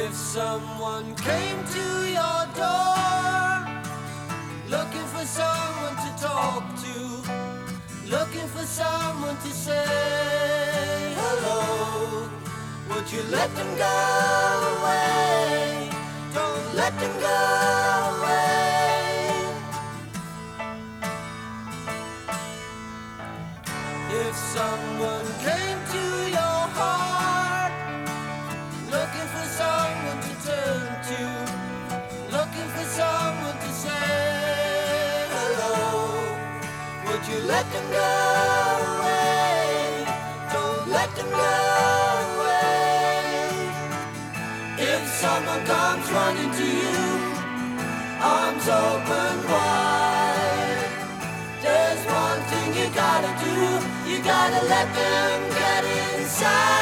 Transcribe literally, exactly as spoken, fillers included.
If someone came to your door, looking for someone to talk to, looking for someone to say hello, would you let them go away? Don't let them go away. If someone came to your heart, looking for someone to turn to, looking for someone to say hello, would you let them go away? Don't let them go away. If someone comes running to you, arms open wide, there's one thing you gotta do, you gotta let them get inside.